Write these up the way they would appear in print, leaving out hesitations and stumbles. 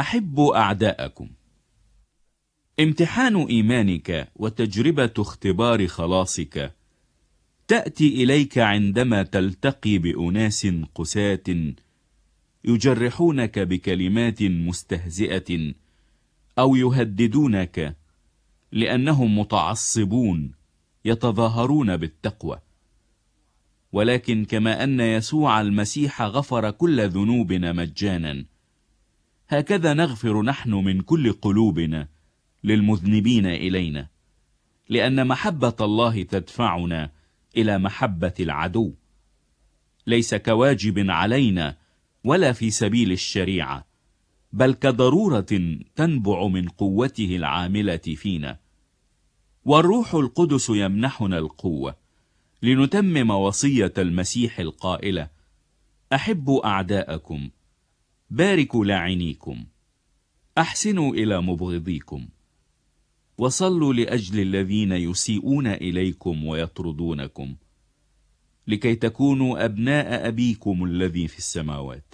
أحبوا أعداءكم. امتحان إيمانك وتجربة اختبار خلاصك تأتي إليك عندما تلتقي بأناس قساة يجرحونك بكلمات مستهزئة أو يهددونك لأنهم متعصبون يتظاهرون بالتقوى. ولكن كما أن يسوع المسيح غفر كل ذنوبنا مجانا، هكذا نغفر نحن من كل قلوبنا للمذنبين إلينا، لأن محبة الله تدفعنا إلى محبة العدو، ليس كواجب علينا ولا في سبيل الشريعة، بل كضرورة تنبع من قوته العاملة فينا. والروح القدس يمنحنا القوة لنتمم وصية المسيح القائلة: أحبوا أعداءكم، باركوا لاعنيكم، أحسنوا إلى مبغضيكم، وصلوا لأجل الذين يسيئون إليكم ويطردونكم، لكي تكونوا أبناء أبيكم الذي في السماوات.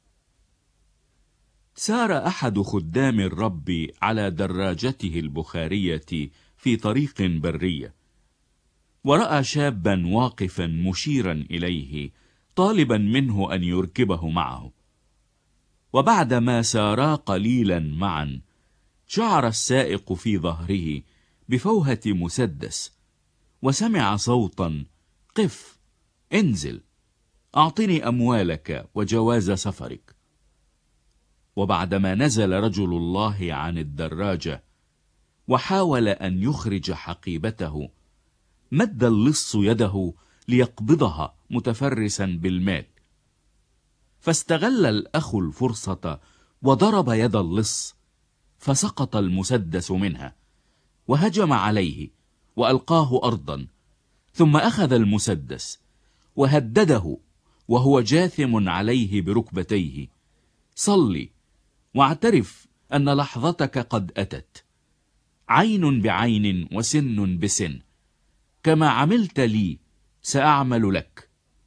سار أحد خدام الرب على دراجته البخارية في طريق برية، ورأى شابا واقفا مشيرا إليه طالبا منه أن يركبه معه. وبعدما سارا قليلا معا، شعر السائق في ظهره بفوهة مسدس، وسمع صوتا: قف، انزل، أعطني أموالك وجواز سفرك. وبعدما نزل رجل الله عن الدراجة وحاول أن يخرج حقيبته، مد اللص يده ليقبضها متفرسا بالمال، فاستغل الأخ الفرصة وضرب يد اللص، فسقط المسدس منها، وهجم عليه وألقاه أرضا، ثم أخذ المسدس وهدده وهو جاثم عليه بركبتيه: صلي واعترف أن لحظتك قد أتت، عين بعين وسن بسن، كما عملت لي سأعمل لك.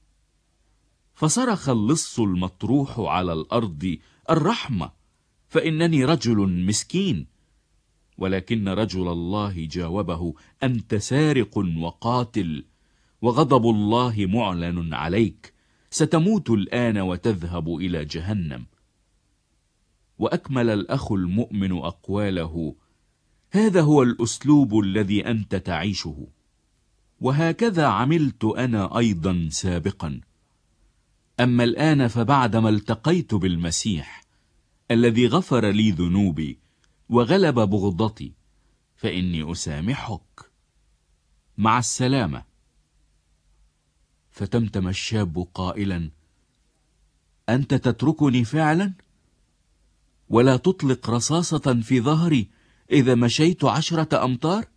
فصرخ اللص المطروح على الأرض: الرحمة، فإنني رجل مسكين. ولكن رجل الله جاوبه: أنت سارق وقاتل، وغضب الله معلن عليك، ستموت الآن وتذهب إلى جهنم. وأكمل الأخ المؤمن أقواله: هذا هو الأسلوب الذي أنت تعيشه، وهكذا عملت أنا أيضا سابقا. أما الآن فبعدما التقيت بالمسيح الذي غفر لي ذنوبي وغلب بغضتي، فإني أسامحك. مع السلامة. فتمتم الشاب قائلا: أنت تتركني فعلا؟ ولا تطلق رصاصة في ظهري إذا مشيت 10 أمتار؟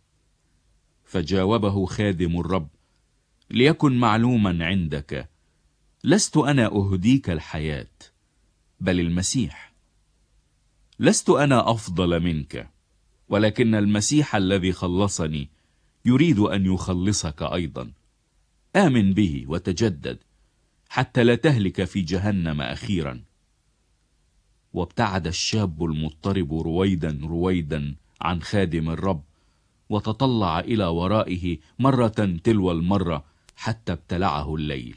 فجاوبه خادم الرب: ليكن معلوما عندك، لست أنا أهديك الحياة، بل المسيح. لست أنا أفضل منك، ولكن المسيح الذي خلصني يريد أن يخلصك أيضا. آمن به وتجدد، حتى لا تهلك في جهنم أخيرا. وابتعد الشاب المضطرب رويدا رويدا عن خادم الرب، وتطلع إلى ورائه مرة تلو المرة حتى ابتلعه الليل.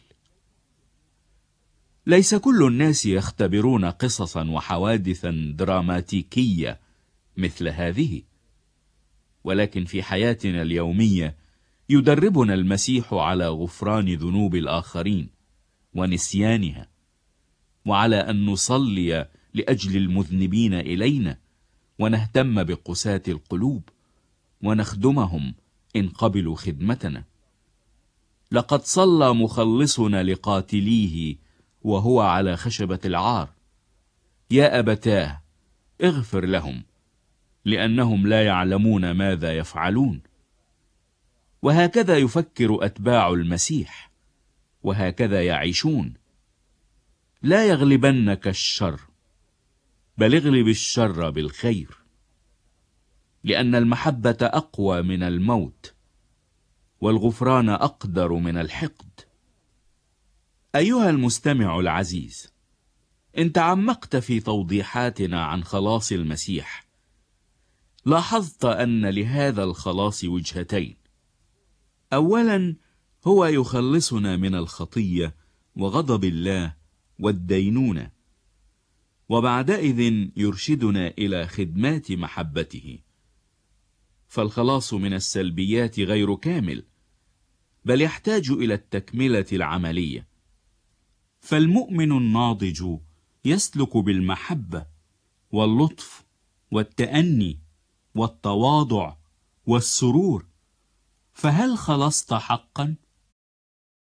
ليس كل الناس يختبرون قصصا وحوادثا دراماتيكية مثل هذه، ولكن في حياتنا اليومية يدربنا المسيح على غفران ذنوب الآخرين ونسيانها، وعلى أن نصلي لأجل المذنبين إلينا، ونهتم بقساة القلوب، ونخدمهم إن قبلوا خدمتنا. لقد صلى مخلصنا لقاتليه وهو على خشبة العار: يا أبتاه، اغفر لهم، لأنهم لا يعلمون ماذا يفعلون. وهكذا يفكر أتباع المسيح، وهكذا يعيشون. لا يغلبنك الشر، بل اغلب الشر بالخير، لأن المحبة أقوى من الموت، والغفران أقدر من الحقد. أيها المستمع العزيز، إن تعمقت في توضيحاتنا عن خلاص المسيح، لاحظت أن لهذا الخلاص وجهتين. أولا، هو يخلصنا من الخطية وغضب الله والدينونة، وبعدئذ يرشدنا إلى خدمات محبته. فالخلاص من السلبيات غير كامل، بل يحتاج إلى التكملة العملية. فالمؤمن الناضج يسلك بالمحبة واللطف والتأني والتواضع والسرور. فهل خلصت حقا؟